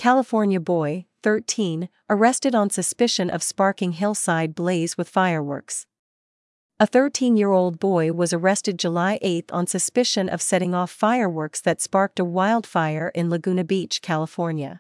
California boy, 13, arrested on suspicion of sparking hillside blaze with fireworks. A 13-year-old boy was arrested July 8 on suspicion of setting off fireworks that sparked a wildfire in Laguna Beach, California.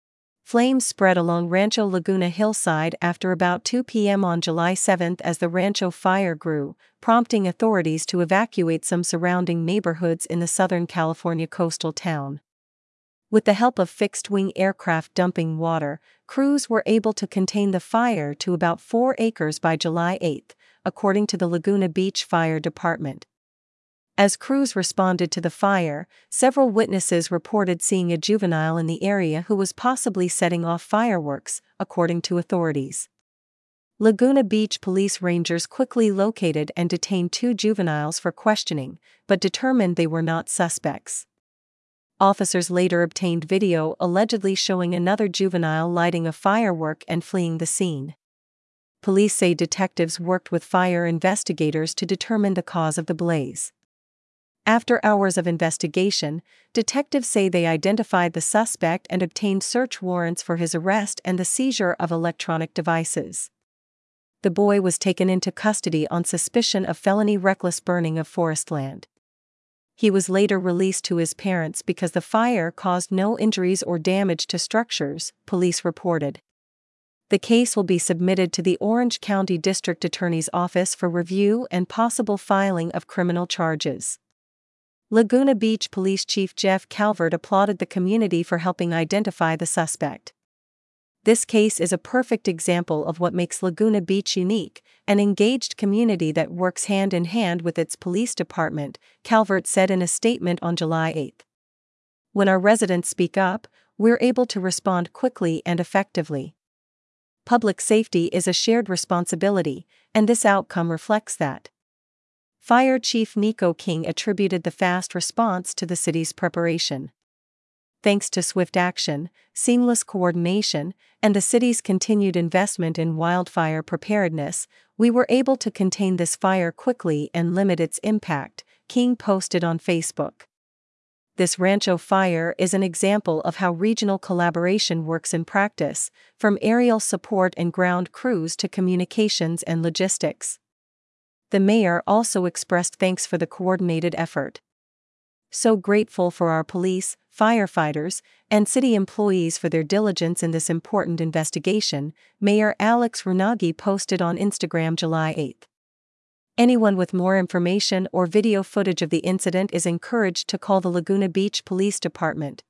Flames spread along Rancho Laguna hillside after about 2 p.m. on July 7 as the Rancho fire grew, prompting authorities to evacuate some surrounding neighborhoods in the Southern California coastal town. With the help of fixed-wing aircraft dumping water, crews were able to contain the fire to about 4 acres by July 8, according to the Laguna Beach Fire Department. As crews responded to the fire, several witnesses reported seeing a juvenile in the area who was possibly setting off fireworks, according to authorities. Laguna Beach police rangers quickly located and detained 2 juveniles for questioning, but determined they were not suspects. Officers later obtained video allegedly showing another juvenile lighting a firework and fleeing the scene. Police say detectives worked with fire investigators to determine the cause of the blaze. After hours of investigation, detectives say they identified the suspect and obtained search warrants for his arrest and the seizure of electronic devices. The boy was taken into custody on suspicion of felony reckless burning of forest land. He was later released to his parents because the fire caused no injuries or damage to structures, police reported. The case will be submitted to the Orange County District Attorney's Office for review and possible filing of criminal charges. Laguna Beach Police Chief Jeff Calvert applauded the community for helping identify the suspect. This case is a perfect example of what makes Laguna Beach unique, an engaged community that works hand in hand with its police department, Calvert said in a statement on July 8. When our residents speak up, we're able to respond quickly and effectively. Public safety is a shared responsibility, and this outcome reflects that. Fire Chief Nico King attributed the fast response to the city's preparation. Thanks to swift action, seamless coordination, and the city's continued investment in wildfire preparedness, we were able to contain this fire quickly and limit its impact, King posted on Facebook. This Rancho fire is an example of how regional collaboration works in practice, from aerial support and ground crews to communications and logistics. The mayor also expressed thanks for the coordinated effort. So grateful for our police, firefighters, and city employees for their diligence in this important investigation, Mayor Alex Runagi posted on Instagram July 8. Anyone with more information or video footage of the incident is encouraged to call the Laguna Beach Police Department,